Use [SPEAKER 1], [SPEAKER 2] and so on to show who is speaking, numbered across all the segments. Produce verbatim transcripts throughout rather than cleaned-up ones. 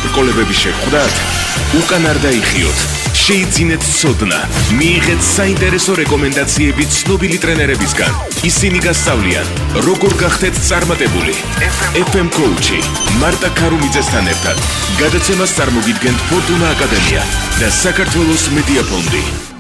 [SPEAKER 1] ბრკოლებების შეხვდათ, უკან არ დაიხიოთ, შეიძინეთ ცოდნა, მიიღეთ საინტერესო რეკომენდაციები ცნობილი ტრენერებისგან. ისინი გასწავლიან, როგორ გახდეთ წარმატებული. ეფ ემ Coach-ი მარტა ქარუმიძესთან ერთად გადაცემას წარმოგიდგენთ ფორტუნა აკადემია და საქართველოს მედია ფონდი.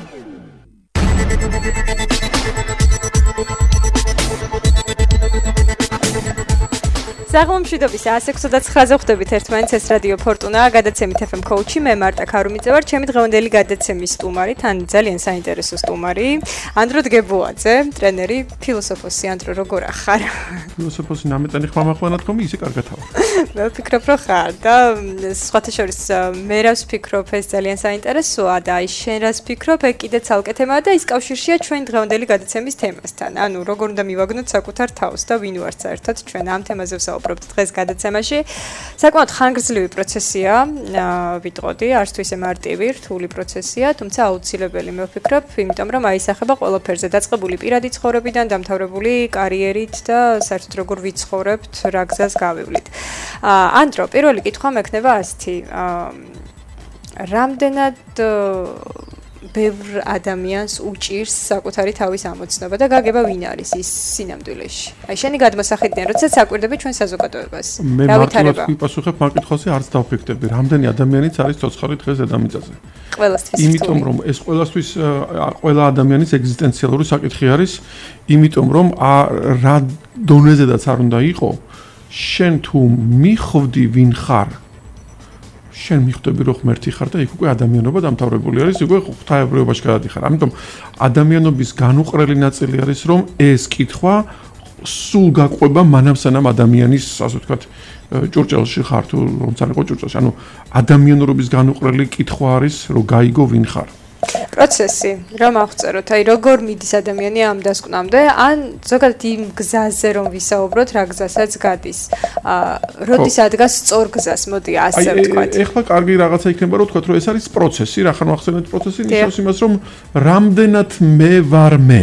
[SPEAKER 2] საღამომშვიდობის one sixty-nine-ზე ხვდებით ერთმანეთს, ეს რადიო ფორტუნა, გადაცემით ეფ ემ Coach-ი, მე მარტა ქარუმიძე ვარ, ჩემი დღევანდელი გადაცემის სტუმარი, თან ძალიან საინტერესო სტუმარი, ანდრო დგებუაძე, ტრენერი, ფილოსოფოსი. ანდრო, როგორ ახარ?
[SPEAKER 3] ფილოსოფოსი ნამეტანი ხმამახვანად ხომ ისე კარგად ხარ.
[SPEAKER 2] მე ვფიქრობ, რომ ხარ და სხვათა შორის მე რას ვფიქრობ, ეს ძალიან საინტერესოა და აი შენ რას ვფიქრობ, ეგ კიდე ცალკე თემაა და ის კავშირშია ჩვენ დღევანდელი გადაცემის თემასთან. ანუ როგორ უნდა მივაგნოთ საკუთარ თავს და ვინ ვართ საერთოდ ჩვენ ამ თემაზე ვსაუბრობთ დღეს გადაცემაში. საკმაოდ ხანგრძლივი პროცესია, ვიტყოდი, არც თუ ისე მარტივი, რთული პროცესია, თუმცა აუცილებელი მე ვფიქრობ, იმიტომ რომ აისახება ყველაფერზე, დაწყებული პირადი ცხოვრებიდან, დამთავრებული კარიერით და საერთოდ როგორ ვიცხოვრებთ, რა გზას გავივლით. ანდრო, პირველი კითხვა მექნება ასეთი. რამდენად ბევრ ადამიანს უჭირს საკუთარი თავის ამოცნობა და გაგება ვინ არის ის სინამდვილეში? აი შენი გადმოსახედიდან, როდესაც საკვირდები ჩვენ საზოგადოებას.
[SPEAKER 3] მე მარტივად ვიპასუხებ მაგ კითხვაზე, არც დავფიქრდები, რამდენი ადამიანიც არის ცოცხალი დღეს დედამიწაზე.
[SPEAKER 2] ყველასთვის.
[SPEAKER 3] იმიტომ რომ ეს ყველასთვის ყველა ადამიანის ეგზისტენციალური საკითხი არის, იმიტომ რომ რა დონეზედაც არ უნდა იყოს, შენ თუ მიხვდი ვინ ხარ, შენ მიხვდები რომ ღმერთი ხარ და იქ უკვე ადამიანობა დამთავრებული არის, უკვე ღვთაებრიობაში გადადიხარ. ამიტომ ადამიანობის განუყრელი ნაწილი არის რომ ეს კითხვა სულ გაყვება მანამ სანამ ადამიანის, ასე ვთქვათ, ჭურჭელში ხარ თუ რომც არ იყო ჭურჭელში. ანუ ადამიანურობის განუყრელი კითხვა არის რომ გაიგო ვინ ხარ.
[SPEAKER 2] პროცესი, რომ აღწეროთ, აი როგორ მიდის ადამიანი ამ დასკვნამდე, ან ზოგადად იმ გზაზე რომ ვისაუბროთ, რა გზასაც გადის. აა, როდის ადგას სწორ გზას, მოდი ასე ვთქვათ.
[SPEAKER 3] აი, ეხლა კარგი რაღაცა იქნება რომ ვთქვათ, რომ ეს არის პროცესი, რა ხარ მოახსენეთ პროცესი, ნიშნავს იმას, რომ რამდენად მე ვარ მე.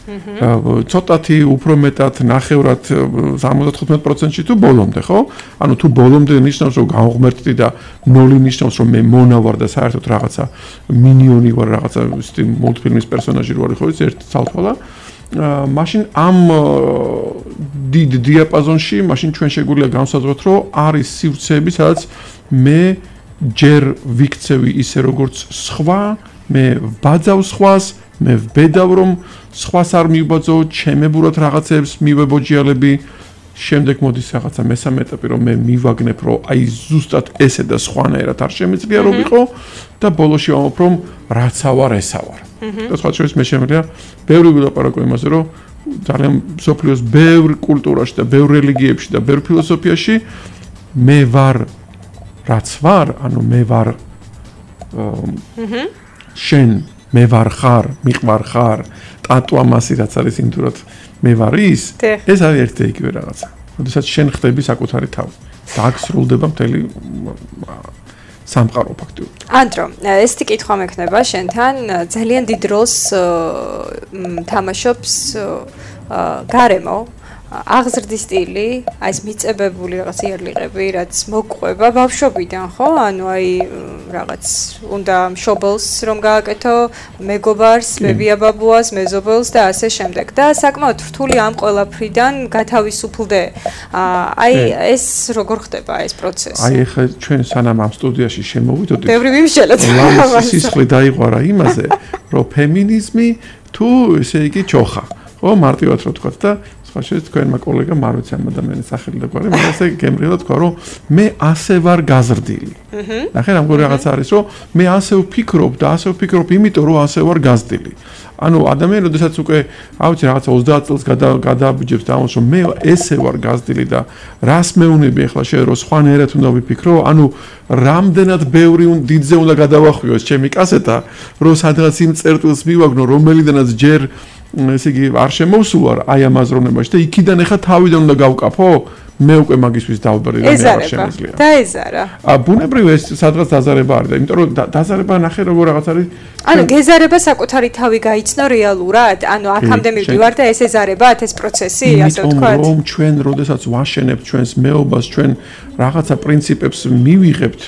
[SPEAKER 3] ცოტათი უფრო მეტად ნახევრად სამოცდათხუთმეტ პროცენტში თუ ბოლომდე, ხო? ანუ თუ ბოლომდე ნიშნავს რომ გავღმერთდი და ნული ნიშნავს რომ მე მონა ვარ და საერთოდ რაღაცა მინიონი ვარ, რაღაცა ისეთი მულტფილმის პერსონაჟი ვარ, ხო იცი, ერთ ცალთვალა. მაშინ ამ დიდ დიაპაზონში, მაშინ ჩვენ შეგვიძლია განსაზღვროთ, რომ არის სივრცეები, სადაც მე ჯერ ვიქცევი ისე როგორც სხვა, მე ვბაძავ სხვას, მე ვბედავ რომ სხვას არ მივბაძო, ჩემებურად რაღაცებს მივებოჯიალები, შემდეგ მოდის რაღაცა მესამე ეტაპი, რომ მე მივაგნებ, რომ აი ზუსტად ესე და სხვანაირად არ შემიძლია რომ ვიყო და ბოლოში ვამბობ, რომ რაცა ვარ, ესა ვარ. და სხვა შორის მე შემიძლია ბევრი ვილაპარაკო იმაზე, რომ ძალიან მსოფლიოს ბევრ კულტურაში და ბევრ რელიგიებში და ბევრ ფილოსოფიაში მე ვარ რაც ვარ, ანუ მე ვარ შენ მე ვარ ხარ, მიყვარ ხარ, ტატუ ამასი რაც არის იმდურად მე ვარ ის, ეს არის ერთი და იგივე რაღაცა. როდესაც შენ ხდები საკუთარი თავი და აქ სრულდება მთელი სამყარო ფაქტიურად.
[SPEAKER 2] ანდრო, ესეთი კითხვა მექნება შენთან, ძალიან დიდ როლს თამაშობს გარემო, აღზრდის სტილი, აი ეს მიწებებული რაღაც იარლიყები, რაც მოგყვება ბავშვობიდან, ხო? ანუ აი რაღაც უნდა მშობელს რომ გააკეთო, მეგობარს, ბებია-ბაბუას, მეზობელს და ასე შემდეგ. და საკმაოდ რთული ამ ყველაფრიდან გათავისუფლდე. აი ეს როგორ ხდება ეს პროცესი?
[SPEAKER 3] აი ახლა ჩვენ სანამ ამ სტუდიაში შემოვიდოდით,
[SPEAKER 2] ბევრი მიმშელეთ.
[SPEAKER 3] სისხლი დაიღვარა იმაზე, რომ ფემინიზმი თუ ესე იგი ჩოხა, ხო, მარტივად რო ვთქვათ და შეიძლება თქვენმა კოლეგამ არ ვიცი ამ ადამიანის სახელი და გვარი, მაგრამ ესე გემრიელად თქვა, რომ მე ასე ვარ გაზრდილი. ნახე, ამგვარი რაღაცა არის, რომ მე ასე ვფიქრობ და ასე ვფიქრობ, იმიტომ რომ ასე ვარ გაზრდილი. ანუ ადამიანი, როდესაც უკვე, არ ვიცი, რაღაცა ოცდაათ წელს გადააბიჯებს და ამას, რომ მე ესე ვარ გაზრდილი და რას მეუნები ახლა შე რომ სხვანაირად უნდა ვიფიქრო, ანუ რამდენად ბევრი დიდზე უნდა გადავახვიო ეს ჩემი კასეტა, რომ სადღაც იმ წერტილს მივაგნო, რომელიდანაც ჯერ ესე იგი არ შემოვსულარ აი ამ აზროვნებაში და იქიდან ახლა თავიდან უნდა გავკაფო, მე უკვე მაგისთვის დავბრი და მე არ შემიძლია.
[SPEAKER 2] დაეზარა.
[SPEAKER 3] ა ბუნებრივ ეს სადღაც დაზარება არის და იმიტომ რომ დაზარება ნახე როგორ რაღაც არის.
[SPEAKER 2] ანუ გეზარება საკუთარი თავი გაიცნო რეალურად, ანუ აქამდე მივდივარ და ეს ეზარებათ ეს პროცესი, ასე ვთქვათ.
[SPEAKER 3] რომ ჩვენ როდესაც ვაშენებთ ჩვენს მეობას, ჩვენ რაღაცა პრინციპებს მივიღებთ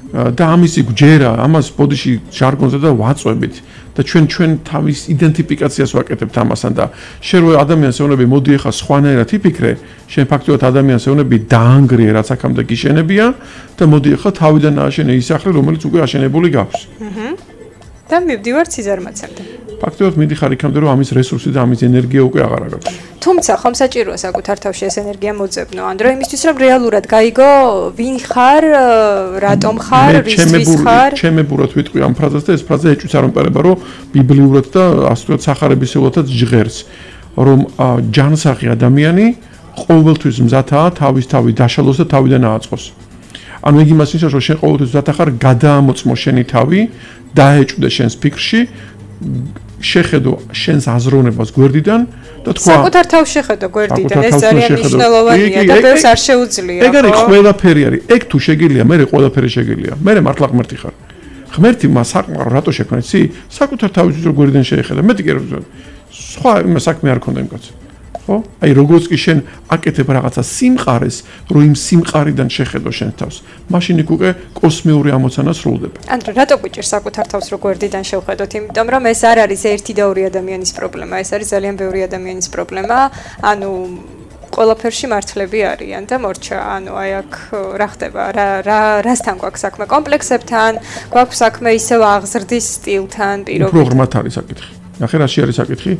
[SPEAKER 3] და ამისი გვჯერა, ამას ბოდიში ჟარგონზე და ვაწვევით და ჩვენ ჩვენ თავის იდენტიფიკაციას ვაკეთებთ ამასთან და შენ რო ადამიანს ეუბნები, მოდი ახლა სხვანაირად იფიქრე, შენ ფაქტობრივად ადამიანს ეუბნები დაანგრიე, რაც აქამდე გიშენებია და მოდი ახლა თავიდან ააშენე ის სახლი, რომელიც უკვე აშენებული გაქვს.
[SPEAKER 2] აჰა. და მივდივარ ციზარმაცამდე.
[SPEAKER 3] ფაქტობრივად მიდიხარ იქამდე, რომ ამის რესურსი და ამის ენერგია უკვე აღარ აქვს.
[SPEAKER 2] თუმცა ხომ საჭიროა საკუთარ თავში ეს ენერგია მოძებნო, ან რომ იმისთვის რომ რეალურად გაიგო ვინ ხარ, რატომ ხარ, რისთვის ხარ.
[SPEAKER 3] ჩემებურად ვიტყვი ამ ფრაზას და ეს ფრაზა ეჭვიც არ მომყარება, რომ ბიბლიურად და ასე ვთქვათ სახარებისეულადაც ჟღერს, რომ ჯანსაღი ადამიანი ყოველთვის მზადაა თავის თავი დაშალოს და თავიდან ააწყოს. ანუ იგი იმას ნიშნავს, რომ შენ ყოველთვის მზად ხარ გადაამოწმო შენი თავი, დაეჭვდე შენს ფიქრში, შეხედო შენს აზროვნებას გვერდიდან და თქვა
[SPEAKER 2] საკუთარ თავს შეხედო გვერდიდან, ეს ძალიან მნიშვნელოვანია და ბევრს არ შეუძლია.
[SPEAKER 3] ეგ არის ყველაფერი არის. ეგ თუ შეგიძლია, მე ყველაფერი შეგიძლია. მე მართლა ღმერთი ხარ. ღმერთი მას საკმარო რატო შექმნა, იცი? საკუთარ თავის რო გვერდიდან შეეხედა. მე ტიკერ სხვა იმ საქმე არ ქონდა იმ კაცს. ხო? აი როგორც კი შენ აკეთებ რაღაცა სიმყარეს, რომ იმ სიმყარიდან შეხედო შენ თავს, მაშინ იქ უკვე კოსმიური ამოცანა სრულდება.
[SPEAKER 2] ანდრო, რატო გვიჭირს საკუთარ თავს რო გვერდიდან შევხედოთ? იმიტომ რომ ეს არ არის ერთი და ორი ადამიანის პრობლემა, ეს არის ძალიან ბევრი ადამიანის პრობლემა. ანუ ყველაფერში მართლები არიან და მორჩა, ანუ აი აქ რა ხდება, რა რა რასთან გვაქვს საქმე? კომპლექსებთან, გვაქვს საქმე ისევ აღზრდის სტილთან, პირობითად.
[SPEAKER 3] უფრო ღრმად არის საკითხი. ნახე რაში არის საკითხი?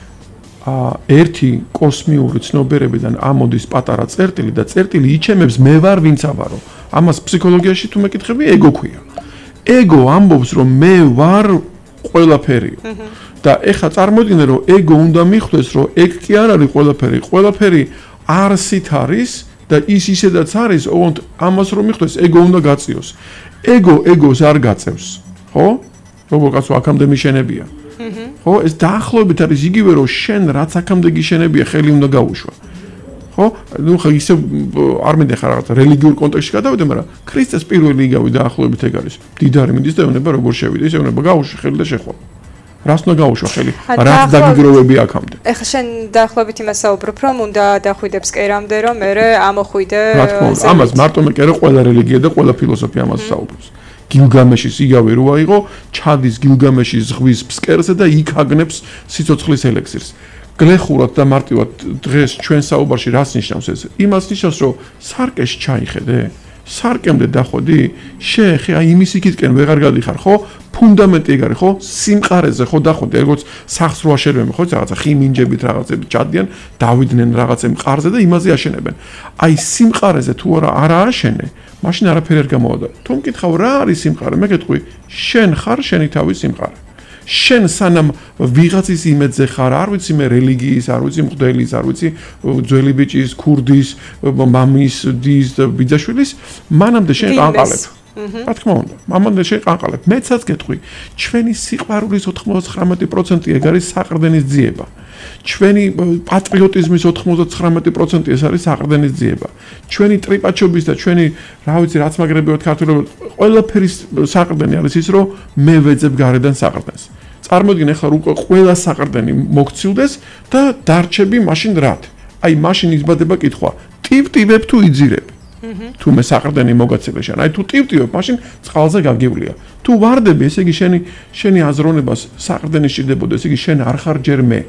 [SPEAKER 3] ერთი კოსმიური ცნობიერებიდან ამოდის პატარა წერტილი და წერტილი იჩემებს მე ვარ ვინც ავარო. ამას ფსიქოლოგიაში თუ მეკითხები, ეგო ქვია. ეგო ამბობს, რომ მე ვარ ყველაფერი. და ეხლა წარმოიდგინე, რომ ეგო უნდა მიხვდეს, რომ ეგ კი არ არის ყველაფერი, ყველაფერი არსით არის და ის ისედაც არის, ოღონდ ამას რომ მიხვდეს, ეგო უნდა გაწიოს. ეგო ეგოს არ გაწევს, ხო? როგორ კაცო აქამდე მიშენებია. ხო, ეს დაახლოებით არის იგივე, რომ შენ რაც აქამდე გიშენებია, ხელი უნდა გაუშვა. ხო? ნუ ხა ისე არ მინდა ხარ რაღაც რელიგიურ კონტექსტში გადავიდე, მაგრამ ქრისტეს პირველი იგავი დაახლოებით ეგ არის. დიდარი მიდის და ეუბნება როგორ შევიდა, ისე ეუბნება გაუშვა ხელი და შეხვა. რას უნდა გაუშვა ხელი? რაც დაგიგროვები აქამდე.
[SPEAKER 2] ეხლა შენ დაახლოებით იმას საუბრობ, რომ უნდა დახვიდებს კერამდე, რომ მე ამოხვიდე.
[SPEAKER 3] რა თქმა უნდა, ამას მარტო მე კერე ყველა რელიგია და ყველა ფილოსოფია ამას საუბრობს. გილგამეშის იგავე როა იყო, ჩადის გილგამეშის ზღვის ფსკერზე და იქ აგნებს სიცოცხლის ელექსირს. გლეხურად და მარტივად დღეს ჩვენ საუბარში რას ნიშნავს ეს? იმას ნიშნავს, რომ სარკეს ჩაიხედე, სარკემდე დახვედი, შეხე აი იმის იქითკენ ვეღარ გადიხარ, ხო? ფუნდამენტი ეგ არის, ხო? სიმყარეზე ხო დახვედი, როგორც სახს რო აშენებენ, ხო? რაღაცა ხიმინჯებით რაღაცები ჩადიან, დავიდნენ რაღაცე მყარზე და იმაზე აშენებენ. აი სიმყარეზე თუ არა არა აშენე, მაშინ არაფერი არ გამოვადა. თუ მკითხავ რა არის სიმყარე, მე გეტყვი, შენ ხარ შენი თავის სიმყარე. შენ სანამ ვიღაცის იმედზე ხარ, არ ვიცი მე რელიგიის, არ ვიცი მღვდელის, არ ვიცი ძველი ბიჭის, ქურდის, მამის, დის და ბიძაშვილის, მანამდე შენ ყანყალებ. რა თქმა უნდა, მამამდე შენ ყანყალებ. მეცაც გეტყვი, ჩვენი სიყვარულის ოთხმოცდათხმეტი პროცენტი ეგ არის საყრდენის ძიება. ჩვენი პატრიოტიზმის ოთხმოცდათხმეტი პროცენტი ეს არის საყრდენის ძიება. ჩვენი ტრიპაჩობის და ჩვენი, რა ვიცი, რაც მაგრებივად ქართულებად, ყველაფერის საყრდენი არის ის, რომ მე ვეძებ გარედან საყრდენს. წარმოიდგინე ახლა უკვე ყველა საყრდენი მოგცილდეს და დარჩები მაშინ რად? აი მაშინ იზბადება კითხვა, ტივტივებ თუ იძირებ? თუ მე საყრდენი მოგაცილე შენ, აი თუ ტივტივებ, მაშინ წყალზე გაგივლია. თუ ვარდები, ესე იგი შენი შენი აზროვნებას საყრდენი სჭირდებოდა, ესე იგი შენ არ ხარ ჯერ მე.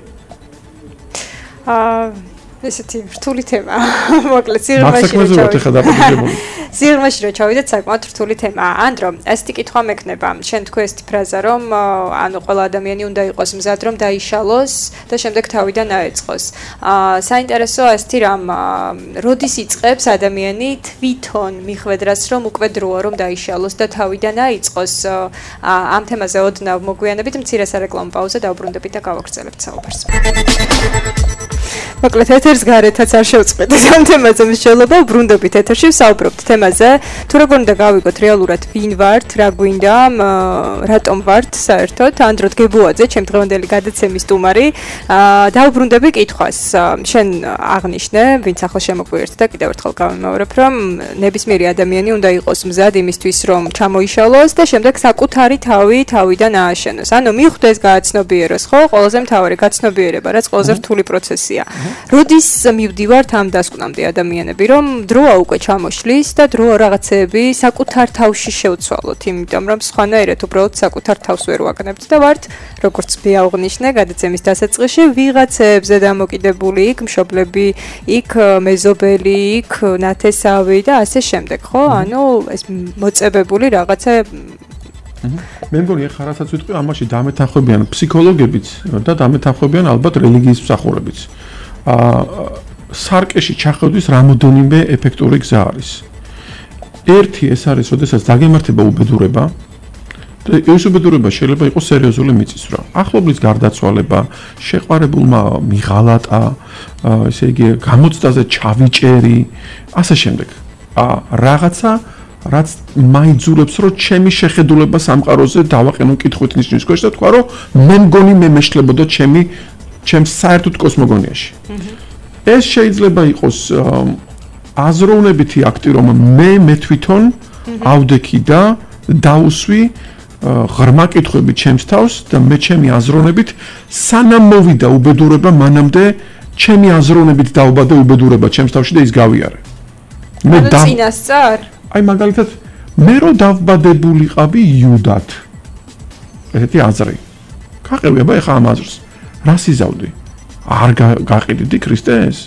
[SPEAKER 2] აა ესეთი რთული თემა. მოკლედ სიღრმეში რო ჩავიდეთ. სიღრმეში რო ჩავიდეთ, საკმაოდ რთული თემაა. ანდრო, ესეთი კითხვა მექნება. შენ თქვი ესეთი ფრაზა, რომ ანუ ყველა ადამიანი უნდა იყოს მზად, რომ დაიშალოს და შემდეგ თავიდან აეწყოს. აა საინტერესოა ესეთი რამ, როდის იწყებს ადამიანი თვითონ მიხვედრას, რომ უკვე დროა რომ დაიშალოს და თავიდან აეწყოს. ამ თემაზე ოდნავ მოგვიანებით მცირე სარეკლამო პაუზა დავბრუნდებით და გავაგრძელებთ საუბარს. მოკლედ ეთერს გარეთაც არ შევწყვეტეთ ამ თემაზე მსჯელობა, ბრუნდებით ეთერში ვსაუბრობთ თემაზე, თუ როგორ უნდა გავიგოთ რეალურად ვინ ვართ, რა გვინდა, რატომ ვართ საერთოდ, ანდრო დგებუაძე, ჩემ დღევანდელი გადაცემის სტუმარი, დავბრუნდები კითხვას, შენ აღნიშნე, ვინც ახლა შემოგვიერთ და კიდევ ერთხელ გავიმეორებ, რომ ნებისმიერი ადამიანი უნდა იყოს მზად იმისთვის, რომ ჩამოიშალოს და შემდეგ საკუთარი თავი თავიდან ააშენოს. ანუ მიხვდეს გააცნობიეროს, ხო, ყველაზე მთავარი გაცნობიერება, რაც ყველაზე რთული პროცესია. როდის მივდივართ ამ დასკვნამდე ადამიანები, რომ დროა უკვე ჩამოშლის და დრო რაღაცეები საკუთარ თავში შევცვალოთ, იმიტომ რომ სხვანაირად უბრალოდ საკუთარ თავს ვერ ვაკნებთ და ვართ, როგორც მეაღვნიშნე, გადაცემის დასაწყისში ვიღაცებზე დამოკიდებული, იქ მშობლები, იქ მეზობელი, იქ ნათესავი და ასე შემდეგ, ხო? ანუ ეს მოწებებული რაღაცა
[SPEAKER 3] მე მგონი ახლა რასაც ვიტყვი, ამაში დამეთანხმებიან ფსიქოლოგებიც და დამეთანხმებიან ალბათ რელიგიის მსახურებიც. აა სარკეში ჩახედვის რამოდენიმე ეფექტური გზა არის. ერთი ეს არის, როდესაც დაგემართება უბედურება და ეს უბედურება შეიძლება იყოს სერიოზული მიწისძვრა. ახლობლის გარდაცვალება, შეყვარებულმა მიღალატა, ესე იგი გამოცდაზე ჩავიჭერი, ასე შემდეგ. აა რაღაცა რაც მაიძულებს, რომ ჩემი შეხედულება სამყაროზე დავაყენო კითხვით ნიშნის ქვეშ და თქვა, რომ მე მგონი მე მეშლებოდა ჩემი ჩემს საერთოდ კოსმოგონიაში. ეს შეიძლება იყოს აზროვნებითი აქტი, რომ მე მე თვითონ ავდექი და დაუსვი ღრმა კითხვები ჩემს თავს და მე ჩემი აზროვნებით სანამ მოვიდა უბედურება, მანამდე ჩემი აზროვნებით დაუბადე უბედურება ჩემს თავში და ის გავიარე.
[SPEAKER 2] მე და წინასწარ
[SPEAKER 3] აი მაგალითად მე რო დავბადებულიყავი იუდად. ესეთი აზრი. გაყევი აბა ეხა ამ აზრს. რას იზავდი? არ გაყიდდი ქრისტეს?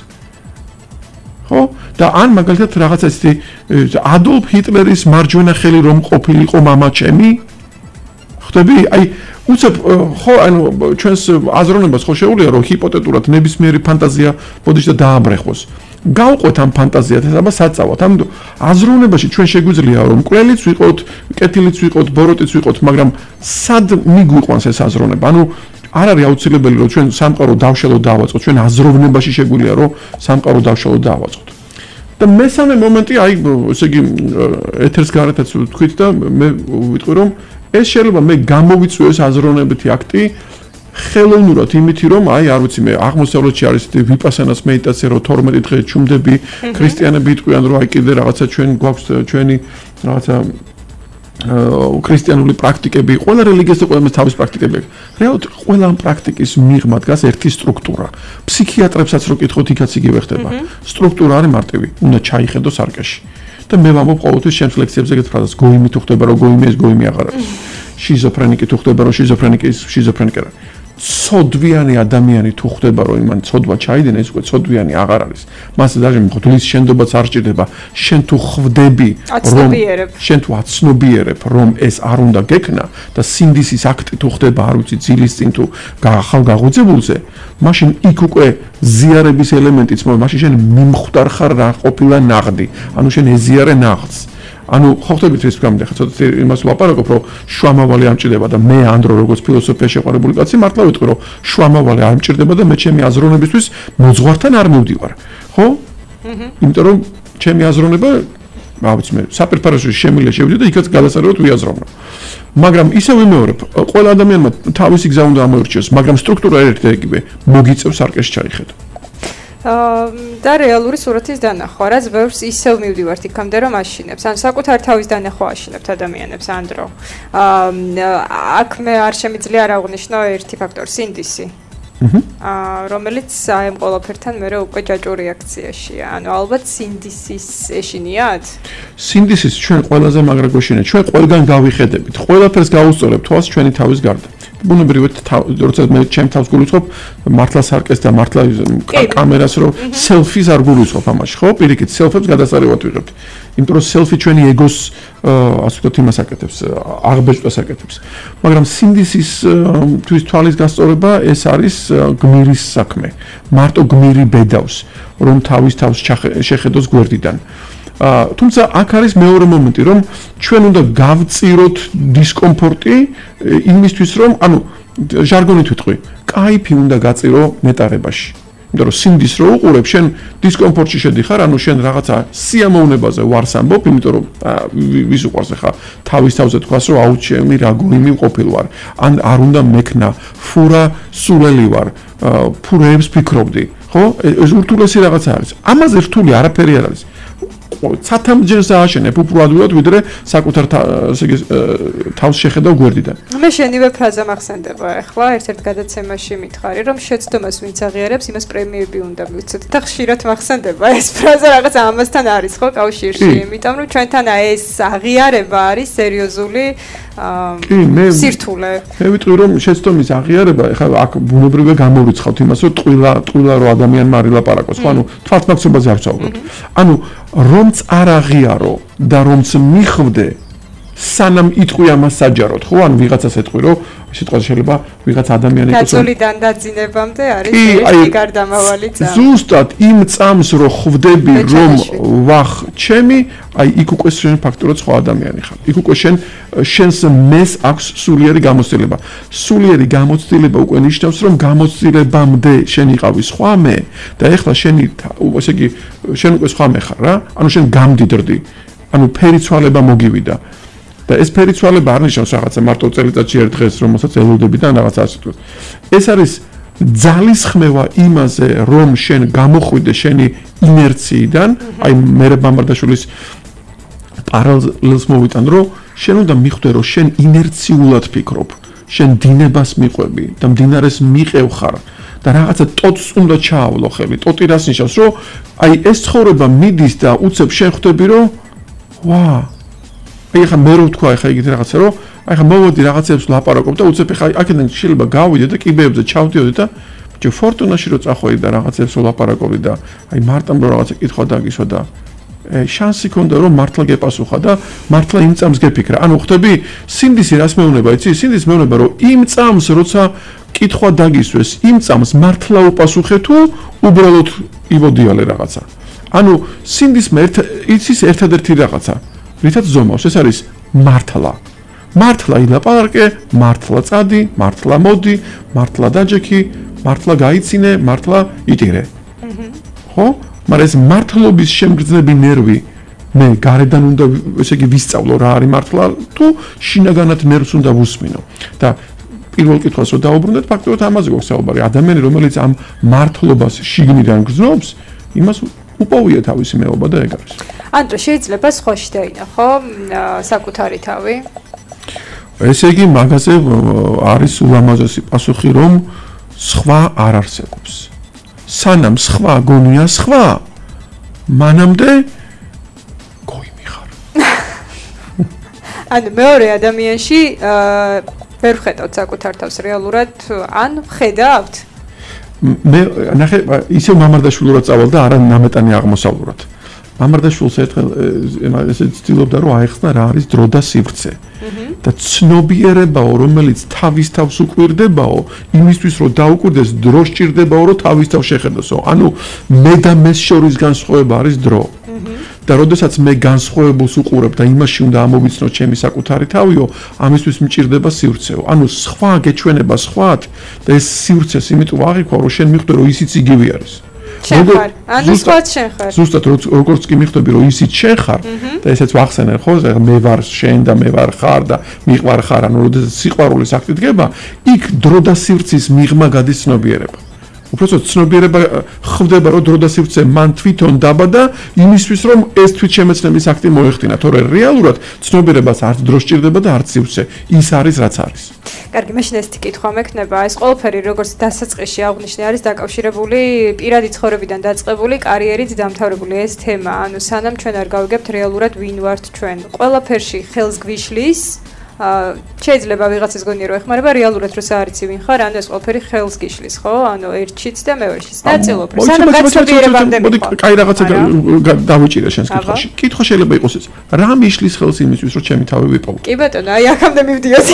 [SPEAKER 3] ხო? და ან მაგალითად რაღაცა ისეთი ადოლფ ჰიტლერის მარჯვენა ხელი რომ ყოფილიყო მამა ჩემი? ხვდები? აი უცებ ხო ანუ ჩვენს აზროვნებას ხო შეუძლია რომ ჰიპოთეტურად ნებისმიერი ფანტაზია ბოდიშ და დააბრეხოს. გავყვეთ ამ ფანტაზიას, აბა საწავოთ. ამიტომ აზროვნებაში ჩვენ შეგვიძლია რომ მკვლელიც ვიყოთ, კეთილიც ვიყოთ, ბოროტიც ვიყოთ, მაგრამ სად მიგვიყვანს ეს აზროვნება? ანუ არ არის აუცილებელი რომ ჩვენ სამყარო დავშალოთ და დავაწყოთ, ჩვენ აზროვნებაში შეგვიძლია რომ სამყარო დავშალოთ და დავაწყოთ. და მესამე მომენტი, აი, ესე იგი ეთერს გარეთაც ვთქვით და მე ვიტყვი რომ ეს შეიძლება მე გამოვიწვიო ეს აზროვნებითი აქტი ხელოვნურად იმითი რომ აი არ ვიცი მე აღმოსავლეთში არის ვიპასანას მედიტაცია რომ თორმეტი დღე ჩუმდები ქრისტიანები იტყვიან რომ აი კიდე რაღაცა ჩვენ გვაქვს ჩვენი რაღაცა ქრისტიანული პრაქტიკები ყველა რელიგიას და ყველა თავის პრაქტიკები აქვს რეალურად ყველა ამ პრაქტიკის მიღმა დგას ერთი სტრუქტურა ფსიქიატრებსაც რო კითხოთ იქაც იგივე ხდება სტრუქტურა არის მარტივი უნდა ჩაიხედო სარკეში და მე ვამბობ ყოველთვის ჩემს ლექციებზე ეგეთ ფრაზას გოიმი თუ ხდება რომ გოიმი ეს გოიმი აღარ არის შიზოფრენიკი თუ ხდება რომ შიზოფრენიკი ის შიზოფრენიკი არა ცოდვიანი ადამიანი თუ ხდება რომ იმან ცოდვა ჩაიდინა ის უკვე ცოდვიანი აღარ არის მასე დაჟე მღვდლის შენდობაც არ ჭირდება შენ თუ ხვდები რომ შენ თუ აცნობიერებ რომ ეს არ უნდა გექნა და სინდისის აქტი თუ ხდება არ ვიცი ძილის წინ თუ ახალ გაღუძებულზე მაშინ იქ უკვე ზიარების ელემენტიც მოვა მაშინ შენ მიმხვდარ ხარ რა ყოფილა ნაღდი ანუ შენ ეზიარე ნაღდს ანუ ხო ხდებით ეს გამდა ხა ცოტა იმას ვლაპარაკობ რომ შუამავალი არ მჭირდება და მე ანდრო როგორც ფილოსოფია შეყვარებული კაცი მართლა ვიტყვი რომ შუამავალი არ მჭირდება და მე ჩემი აზროვნებისთვის მოძღვართან არ მივდივარ ხო? იმიტომ რომ ჩემი აზროვნება რა ვიცი მე საპირფარეში შემიძლია შევიდე და იქაც გადასარევად ვიაზროვნო მაგრამ ისე ვიმეორებ ყველა ადამიანმა თავისი გზა უნდა ამოერჩიოს მაგრამ სტრუქტურა ერთ და იგივე მოგიწევს სარკეში ჩაიხედო
[SPEAKER 2] და რეალური სურათის დანახვა, რაც ბევრს ისევ მივდივართ იქამდე რომ აშინებს. ან საკუთარ თავის დანახვა აშინებთ ადამიანებს ანდრო. აქ მე არ შემიძლია არ აღვნიშნო ერთი ფაქტორი, სინდისი. აა რომელიც აი ამ ყველაფერთან მე უკვე ჯაჭვური რეაქციაშია. ანუ ალბათ სინდისის ეშინიათ?
[SPEAKER 3] სინდისის ჩვენ ყველაზე მაგრა გვეშინია. ჩვენ ყველგან გავიხედებით. ყველაფერს გავუსწორებთ თვალს ჩვენი თავის გარდა. ბუნებრივად როცა მე ჩემ თავს გულისხმობ მართლა სარკეს და მართლა კამერას რო სელფის არ გულისხმობ ამაში ხო პირიქით სელფებს გადასარევად ვიღებთ იმიტომ რომ სელფი ჩვენი ეგოს ასე ვთქვათ იმას აკეთებს აღბეჭდვას აკეთებს მაგრამ სინდისის თვის თვალის გასწორება ეს არის გმირის საქმე მარტო გმირი ბედავს რომ თავის თავს შეხედოს გვერდიდან თუმცა აქ არის მეორე მომენტი რომ ჩვენ უნდა გავწიროთ დისკომფორტი იმისთვის რომ ანუ ჟარგონით ვიტყვი кайფი უნდა გაწირო ნეტარებაში იმიტომ რომ სინდის რო უყურებ შენ დისკომფორტში შედიხარ ანუ შენ რაღაცა სიამოვნებაზე ვარს ამბობ იმიტომ რომ ვის უყურს ახლა თავის თავზე თქვას რომ აუ ჩემი რა გულიმი ყოფილ ვარ ან არ უნდა მექნა ფურა სულელი ვარ ფურებს ფიქრობდი ხო ეს ურთულესი რაღაცა არის ამაზე რთული არაფერი არ არის ცათამბჯენს ააშენებ უფრო ადვილად ვიდრე საკუთარ ესე იგი თავს შეხედავ გვერდიდან.
[SPEAKER 2] მე შენივე ფრაზა მახსენდება ახლა ერთ-ერთ გადაცემაში მითხარი რომ შეცდომას ვინც აღიარებს იმას პრემიები უნდა მივცეთ და ხშირად მახსენდება ეს ფრაზა რაღაც ამასთან არის ხო კავშირში იმიტომ რომ ჩვენთან ეს აღიარება არის სერიოზული სირთულე.
[SPEAKER 3] მე ვიტყვი რომ შეცდომის აღიარება ახლა აქ ბუნებრივია გამორიცხავთ იმას რომ ტყილა ტყილა რო ადამიანმა არ ილაპარაკოს ხო ანუ თვალთმაქცობაზე არ ვსაუბრობ. ანუ რომც არ აღიარო და რომც მიხვდე სანამ იტყვი ამას საჯაროდ ხო ანუ ვიღაცას ეტყვი რომ სიტყვაზე შეიძლება ვიღაც ადამიანი იყოს
[SPEAKER 2] დაწოლიდან დაძინებამდე არის ერთი გარდამავალი წამი
[SPEAKER 3] ზუსტად იმ წამს რო ხვდები რომ ვახ ჩემი აი იქ უკვე შენ ფაქტორად სხვა ადამიანი ხარ იქ უკვე შენ შენს მეს აქვს სულიერი გამოცდილება სულიერი გამოცდილება უკვე ნიშნავს რომ გამოცდილებამდე შენ იყავი სხვა მე და ეხლა შენი ესე იგი შენ უკვე სხვა მე ხარ რა ანუ შენ გამდიდრდი ანუ ფერიცვალება მოგივიდა და ეს ფერიცვალება არ ნიშნავს რაღაცა მარტო წელიწადში ერთ დღეს რომელსაც ელოდები და რაღაცა ასე თუ ეს არის ძალისხმევა იმაზე რომ შენ გამოხვიდე შენი ინერციიდან აი მე ბამბარდაშვილის პარალელს მოვიტან რომ შენ უნდა მიხვდე რომ შენ ინერციულად ფიქრობ შენ დინებას მიყვები და მდინარეს მიყევ ხარ და რაღაცა ტოტს უნდა ჩაავლო ხელი ტოტი რას ნიშნავს რომ აი ეს ცხოვრება მიდის და უცებ შენ ხვდები რომ ვა აი ხა მე რო თქვა ხა იგივე რაღაცა რომ აი ხა მოვოდი რაღაცებს ლაპარაკობ და უცებ ხა აქედან შეიძლება გავიდე და კიბეებზე ჩავდიოდი და ბიჭო ფორტუნაში რო წახვედი და რაღაცებს ლაპარაკობდი და აი მარტამ რო რაღაცა კითხვა დაგისვა და შანსი ქონდა რომ მართლა გეპასუხა და მართლა იმ წამს გეფიქრა ანუ ხვდები სინდისი რას მეუნება იცი სინდისი მეუნება რომ იმ წამს როცა კითხვა დაგისვეს იმ წამს მართლა უპასუხე თუ უბრალოდ იბოდიალე რაღაცა ანუ სინდისმა ერთ იცის ერთადერთი რაღაცა რითაც ზომავს ეს არის მართლა მართლა ილაპარაკე მართლა წადი მართლა მოდი მართლა დაჯექი მართლა გაიცინე მართლა იტირე ხო მაგრამ ეს მართლობის შემგრძნები ნერვი მე გარედან უნდა ესე იგი ვისწავლო რა არის მართლა თუ შინაგანად ნერვს უნდა ვუსმინო და პირველ კითხვას რო დაუბრუნდეთ ფაქტობრივად ამაზე გვაქვს საუბარი ადამიანი რომელიც ამ მართლობას შიგნიდან გრძნობს იმას უპოვია თავისი მეობა და ეგ არის
[SPEAKER 2] ანდრო შეიძლება სხვაში დაინახო საკუთარი თავი
[SPEAKER 3] ესე იგი მაგაზე არის ულამაზესი პასუხი რომ სხვა არ არსებობს სანამ სხვა გონია სხვა მანამდე გოიმი ხარ
[SPEAKER 2] ანუ მეორე ადამიანში ვერ ხედავთ საკუთარ თავს რეალურად ან ხედავთ
[SPEAKER 3] მე ნახე ისევ მამარდაშვილურად წავალ და არა ნამეტანი აღმოსავლურად მამარდაშვილს ერთხელ ესე ცდილობდა რომ აეხსნა რა არის დრო და სივრცე და ცნობიერებაო რომელიც თავის თავს უკვირდებაო იმისთვის რომ დაუკვირდეს დრო სჭირდებაო რომ თავის თავს შეხედოსო ანუ მე და მეს შორის განსხვავება არის დრო და როდესაც მე განსხვავებულს უყურებ და იმაში უნდა ამოვიცნო ჩემი საკუთარი თავიო ამისთვის მჭირდება სივრცეო ანუ სხვა გეჩვენება სხვათ და ეს სივრცეს იმიტომ აღიქვა რომ შენ მიხვდე რომ ისიც იგივე არის
[SPEAKER 2] შენ ხარ ანუ სხვა შენ ხარ
[SPEAKER 3] ზუსტად როგორც კი მიხვდები რომ ისიც შენ ხარ და ესეც ვახსენე ხო მე ვარ შენ და მე ვარ ხარ და მიყვარ ხარ ანუ როდესაც სიყვარულის აქტი დგება იქ დრო და სივრცის მიღმა გადის ცნობიერება უბრალოდ ცნობიერება ხვდება რომ დრო და სივრცე მან თვითონ დაბადა იმისთვის რომ ეს თვითშემეცნების აქტი მოეხდინა თორე რეალურად ცნობიერებას არც დრო სჭირდება და არც სივრცე ის არის რაც არის
[SPEAKER 2] კარგი მაშინ ესეთი კითხვა მექნება ეს ყველაფერი როგორც დასაწყისში აღნიშნე არის დაკავშირებული პირადი ცხოვრებიდან დაწყებული კარიერით დამთავრებული ეს თემა ანუ სანამ ჩვენ არ გავიგებთ რეალურად ვინ ვართ ჩვენ ყველაფერში ხელს გვიშლის შეიძლება ვიღაცას გონია რომ ეხმარება რეალურად როცა არიცი ვინ ხარ ანუ ეს ყველაფერი ხელს გიშლის ხო ანუ ერთშიც და მეორეშიც ნაწილობრივ სანამ გაცნობიერებამდე
[SPEAKER 3] მოდი კაი რაღაცა დავიჭირე შენს კითხვაში კითხვა შეიძლება იყოს ეს რა მიშლის ხელს იმისთვის რომ ჩემი თავი ვიპოვო
[SPEAKER 2] კი ბატონო აი აქამდე მივდიოდი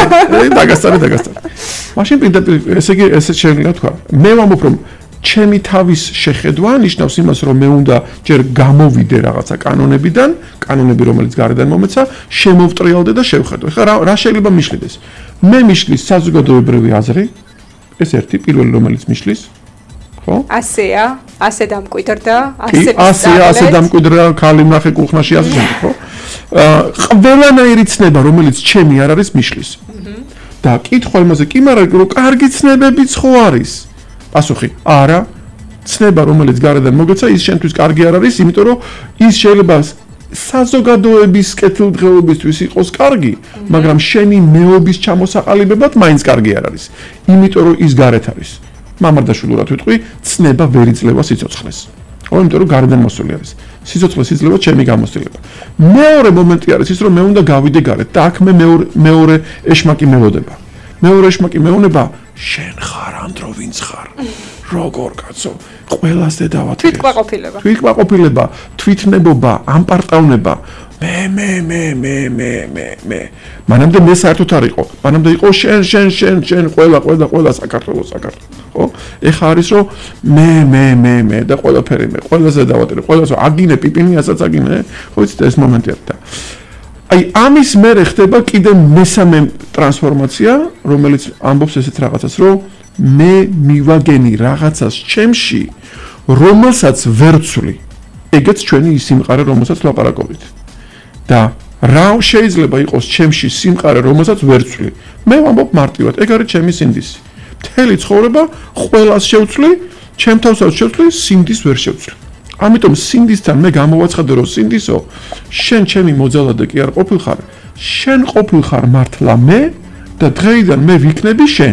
[SPEAKER 3] აა დაგასწარე დაგასწარე მაშინ პირდაპირ ესე იგი ესე შეიძლება თქვა მე ვამბობ რომ ჩემი თავის შეხედვა ნიშნავს იმას რომ მე უნდა ჯერ გამოვიდე რაღაცა კანონებიდან კანონები რომელიც გარედან მომეცა შემოვტრიალდე და შევხედო ხა რა შეიძლება მიშლიდეს მე მიშლის საზოგადოებრივი აზრი ეს ერთი პირველი რომელიც მიშლის ხო
[SPEAKER 2] ასეა ასე დამკვიდრდა
[SPEAKER 3] ასე ასეა ასე დამკვიდრდა ქალი ნახე კუხნაში ასე შემდეგ ხო ყველანაირი ცნება რომელიც ჩემი არ არის მიშლის და კითხვა იმაზე კი მაგრამ რომ კარგი ცნებებიც ხო არის პასუხი არა ცნება რომელიც გარედან მოგეცა ის შენთვის კარგი არ არის იმიტომ რომ ის შეიძლება საზოგადოების კეთილდღეობისთვის იყოს კარგი მაგრამ შენი მეობის ჩამოსაყალიბებად მაინც კარგი არ არის იმიტომ რომ ის გარეთ არის მამარდაშვილურად ვიტყვი ცნება ვერ იძლევა სიცოცხლეს ხო იმიტომ რომ გარედან მოსული არის სიცოცხლეს იძლევა ჩემი გამოცდილება მეორე მომენტი არის ის რომ მე უნდა გავიდე გარეთ და აქ მე მეორე მეორე ეშმაკი მელოდება მეორე ეშმაკი მეუნება შენ ხარ ანდრო ვინც ხარ როგორ კაცო ყველას დედავად
[SPEAKER 2] თვითკმაყოფილება
[SPEAKER 3] თვითკმაყოფილება თვითნებობა ამპარტავნება მე მე მე მე მე მე მე მანამდე მე საერთოდ არ იყო მანამდე იყო შენ შენ შენ შენ ყველა ყველა ყველა საქართველოს საქართველოს ხო ეხა არის რომ მე მე მე მე და ყველაფერი მე ყველაზე დავატირე ყველას აგინე პიპინიასაც აგინე ხო იცით ეს მომენტია და აი ამის მერე ხდება კიდე მესამე ტრანსფორმაცია რომელიც ამბობს ესეთ რაღაცას რომ მე მივაგენი რაღაცას ჩემში რომელსაც ვერ ვცვლი ეგეც ჩვენი ის სიმყარე რომელსაც ლაპარაკობთ და რა შეიძლება იყოს ჩემში სიმყარე რომელსაც ვერ ვცვლი მე ვამბობ მარტივად ეგ არის ჩემი სინდისი მთელი ცხოვრება ყველას შევცვლი ჩემ თავსაც შევცვლი სინდის ვერ შევცვლი ამიტომ სინდისთან მე გამოვაცხადე რომ სინდისო შენ ჩემი მოძალადე კი არ ყოფილხარ შენ ყოფილხარ მართლა მე და დღეიდან მე ვიქნები შენ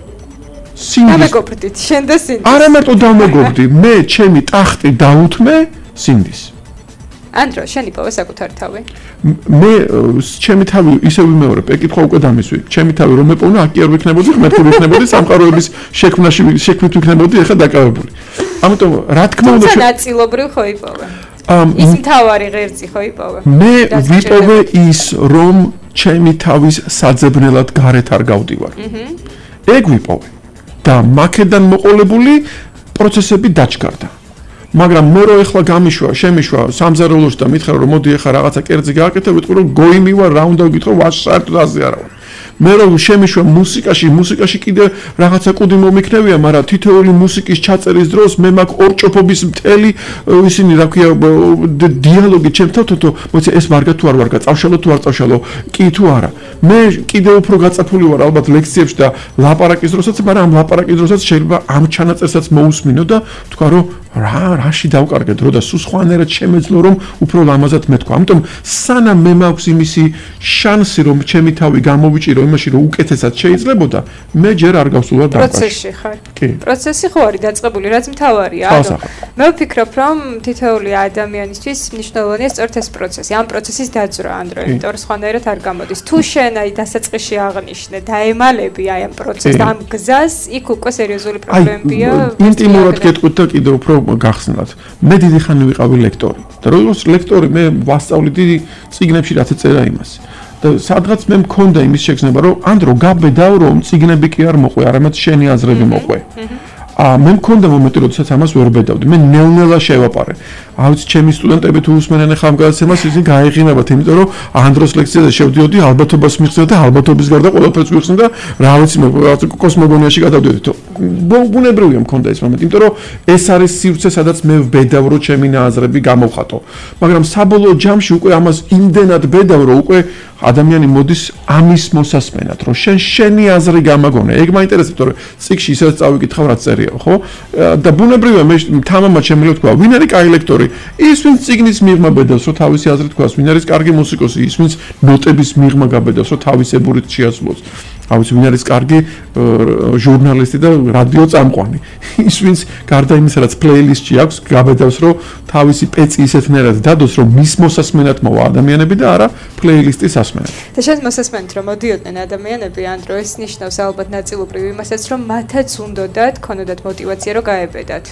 [SPEAKER 2] დავეგობრდით შენ და სინდის
[SPEAKER 3] არა მარტო დავეგობრდი მე ჩემი ტახტი დაუთმე სინდის
[SPEAKER 2] ანდრო შენი პოვე საკუთარი თავი
[SPEAKER 3] მე ჩემი თავი ისე ვიმეორებ ეკითხვა უკვე დამისვი ჩემი თავი რომ მეპოვნა აქ კი არ ვიქნებოდი ღმერთი ვიქნებოდი სამყაროების შექმნაში შექმნით ვიქნებოდი ეხა დაკავებული ამიტომ რა თქმა უნდა
[SPEAKER 2] თუმცა ნაწილობრივ ხო იპოვე ის მთავარი ღერძი ხო იპოვე
[SPEAKER 3] მე ვიპოვე ის რომ ჩემი თავის საძებნელად გარეთ არ გავდივარ ეგ ვიპოვე და მაქედან მოყოლებული პროცესები დაჩქარდა მაგრამ მე რო ეხლა გამიშვა, შემიშვა სამზარეულოში და მითხრა რომ მოდი ეხლა რაღაცა კერძი გააკეთე, ვიტყვი რომ გოიმი ვარ, რა უნდა ვიკითხო, ვასარტ დაზე არა ვარ. მე რო შემიშვა მუსიკაში, მუსიკაში კიდე რაღაცა კუდი მომიქნევია, მაგრამ თითოეული მუსიკის ჩაწერის დროს მე მაქვს ორჭოფობის მთელი ისინი რა ქვია დიალოგი ჩემთან, თო მოიცა ეს ვარგა თუ არ ვარგა, წავშალო თუ არ წავშალო, კი თუ არა. მე კიდე უფრო გაწაფული ვარ ალბათ ლექციებში და ლაპარაკის დროსაც, მაგრამ ამ ლაპარაკის დროსაც შეიძლება ამ ჩანაწერსაც მოусმინო და თქვა რომ რა რაში დავკარგე დრო და სულ სხვანაირად შემეძლო რომ უფრო ლამაზად მეთქვა. ამიტომ სანამ მე მაქვს იმისი შანსი რომ ჩემი თავი გამოვიჭირო იმაში რომ უკეთესად შეიძლებოდა მე ჯერ არ გავსულვარ დავკარგე.
[SPEAKER 2] პროცესში ხარ. პროცესი ხო არის დაწყებული, რაც მთავარია, ანუ მე ვფიქრობ რომ თითოეული ადამიანისთვის მნიშვნელოვანია სწორედ ეს პროცესი, ამ პროცესის დაძვრა, ანდრო, იმიტომ რომ სხვანაირად არ გამოდის. თუ შენ აი დასაწყისში აღნიშნე, დაემალები აი ამ პროცესს, ამ გზას, იქ უკვე სერიოზული პრობლემებია.
[SPEAKER 3] ინტიმურად გეტყვით და კიდევ უფრო გახსნათ. მე დიდი ხანი ვიყავი ლექტორი. და როგორც ლექტორი მე ვასწავლიდი წიგნებში რაც ეწერა იმას. და სადღაც მე მქონდა იმის შეგრძნება რომ ანდრო გაბედავ რომ წიგნები კი არ მოყვე, არამედ შენი აზრები მოყვე. აა მე მქონდა მომენტი როდესაც ამას ვერ ბედავდი. მე ნელ-ნელა შევაპარე. ავიც ჩემი სტუდენტები თუ უსმენენ ახლა ამ გადაცემას ისინი გაეღიმებათ, იმიტომ რომ ანდროს ლექციაზე შევდიოდი, ალბათობას მიხსნე და ალბათობის გარდა ყველაფერს ვიხსნე და რა ვიცი მე კოსმოგონიაში გადავდიოდი. ბუნებრივია მქონდა ეს მომენტი, იმიტომ რომ ეს არის სივრცე, სადაც მე ვბედავ რომ ჩემი აზრები გამოვხატო. მაგრამ საბოლოო ჯამში უკვე ამას იმდენად ბედავ რომ უკვე ადამიანი მოდის ამის მოსასმენად, რომ შენ შენი აზრი გამაგონე. ეგ მაინტერესებს, რომ წიგში ისევ წავიკითხავ რა წერია, ხო? და ბუნებრივია მე თამამად შემიძლია თქვა, ვინ არის კაი ლექტორი? ის ვინც წიგნის მიღმა ბედავს, რომ თავისი აზრი თქვას, ვინ არის კარგი მუსიკოსი, ის ვინც ნოტების მიღმა გაბედავს, რომ თავისებურით შეასრულოს. ავიც ვინ არის კარგი ჟურნალისტი და რადიო წამყვანი. ის ვინც გარდა იმისა, რაც პლეილისტში აქვს, გაბედავს, რომ თავისი პეცი ისეთნაირად დადოს, რომ მის მოსასმენად მოვა ადამიანები და არა პლეილისტის ასმენად.
[SPEAKER 2] და შენ მოსასმენად რომ მოდიოდნენ ადამიანები, ანდრო ეს ნიშნავს ალბათ ნაწილობრივ იმასაც, რომ მათაც უნდათ ქონოდათ мотиваცია რომ გაებედათ.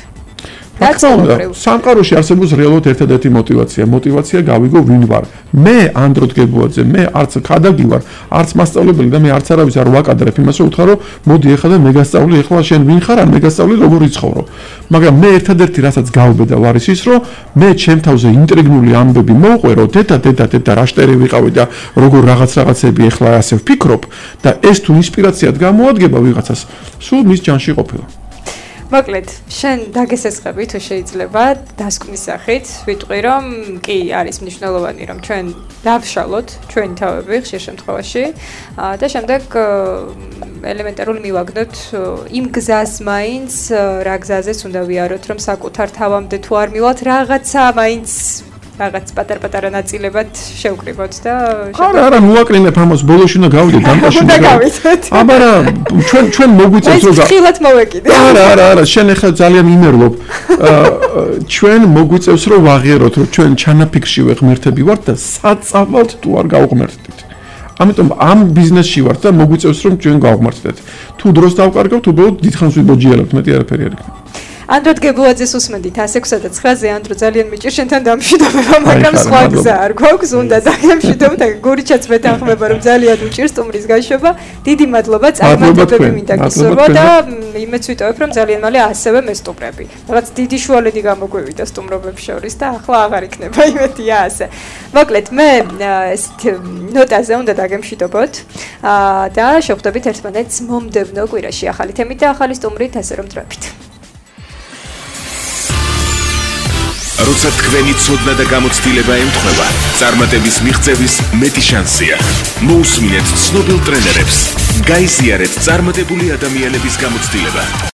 [SPEAKER 2] სამყაროში არსებობს რეალურად ერთადერთი мотиваცია. мотиваცია გავიგო ვინ ვარ. მე ანდრო დგებუაძე, მე არც ხადაგი ვარ, არც მასწავლებელი და მე არც არავის არ ვაკადრებ იმას, რომ უთხრა რომ მოდი ეხლა და მე გასწავლი, ეხლა შენ ვინ ხარ, ან მე გასწავლი როგორ იცხოვრო. მაგრამ მე ერთადერთი რასაც გავბედავ არის ის, რომ მე ჩემ თავზე ინტრიგნული ამბები მოვყვე, რომ დედა დედა დედა რაშტერი ვიყავი და როგორ რაღაც რაღაცები ეხლა ასე ვფიქრობ და ეს თუ ინსპირაციად გამოადგება ვიღაცას, სულ მის ჯანში ყოფილა. მოკლედ, შენ დაგესესხები თუ შეიძლება დასკვნის სახით, ვიტყვი რომ კი არის მნიშვნელოვანი რომ ჩვენ დავშალოთ ჩვენი თავები ხშირ შემთხვევაში და შემდეგ ელემენტარული მივაგნოთ იმ გზას მაინც რა გზაზეც უნდა ვიაროთ რომ საკუთარ თავამდე თუ არ მივალთ რაღაცა მაინც რაღაც პატარ-პატარა ნაწილებად შევკრიბოთ და
[SPEAKER 3] არა არა მოვაკრინებ ამას ბოლოში უნდა გავიდეთ დამტაში უნდა გავიდეთ აბა რა ჩვენ ჩვენ მოგვიწევს რომ
[SPEAKER 2] ხილად მოვეკიდე
[SPEAKER 3] არა არა არა შენ ახლა ძალიან იმერლობ ჩვენ მოგვიწევს რომ ვაღიაროთ რომ ჩვენ ჩანაფიქრში ვღმერთები ვართ და საწამად თუ არ გავღმერთდით ამიტომ ამ ბიზნესში ვართ და მოგვიწევს რომ ჩვენ გავღმერთდეთ თუ დროს დავკარგავთ უბრალოდ დიდხანს ვიბოჯიალებთ მეტი არაფერი არ იქნება
[SPEAKER 2] ანდრო დგებულაძეს უსმენდით one six და nine-ზე ანდრო ძალიან მიჭირ შენთან დამშვიდობება მაგრამ სხვა გზა არ გვაქვს უნდა დამშვიდობ და გურიჩაც მეთანხმება რომ ძალიან უჭირს სტუმრის გაშვება დიდი მადლობა წარმატებები მინდა გისურვო და იმეც ვიტოვებ რომ ძალიან მალე ასევე მესტუმრები რაღაც დიდი შუალედი გამოგვივიდა სტუმრობებს შორის და ახლა აღარ იქნება იმედია ასე მოკლედ მე ესეთ ნოტაზე უნდა დაგემშვიდობოთ და შევხვდებით ერთმანეთს მომდევნო კვირაში ახალი თემით და ახალი სტუმრით ასე რომ დროებით
[SPEAKER 1] როცა თქვენი ცოდნა და გამოცდილება ემთხვევა, წარმატების მიღწევის მეტი შანსია. მოусმინეთ ცნობილ ტრენერებს. გაიზიარეთ წარმატებული ადამიანების გამოცდილება.